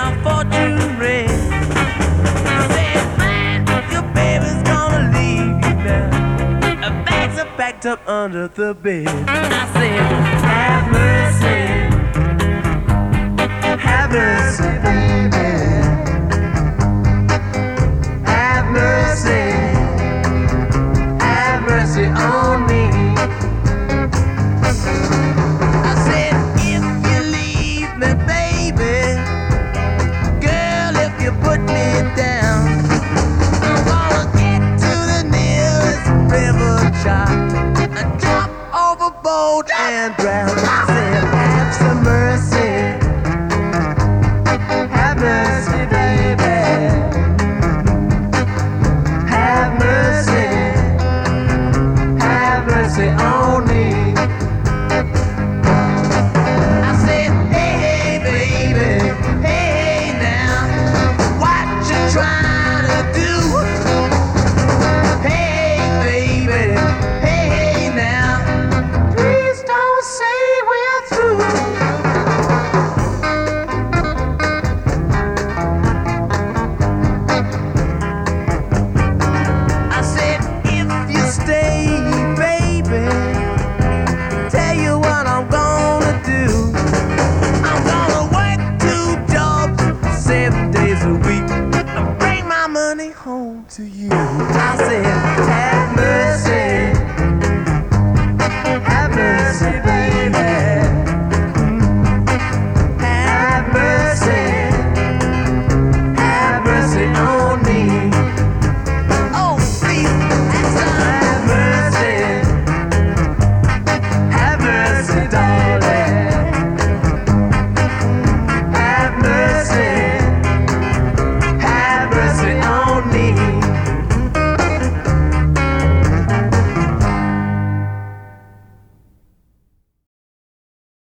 my fortune ring. Said, man, your baby's gonna leave you now. Her bags are packed up under the bed. I said, have mercy, have mercy, baby. Have mercy, have mercy on me. I said, if you leave me, baby, girl, if you put me down, I'm gonna get to the nearest river chop and jump overboard and drown. I said, have some mercy, have mercy, baby. Have mercy, have mercy on me. I said, hey, hey, baby, hey, hey, now, what you trying to do? Hey, baby, hey, hey, now, please don't say we're through. I said, if you stay, baby, tell you what I'm gonna do. I'm gonna work 2 jobs, 7 days a week, and bring my money home to you.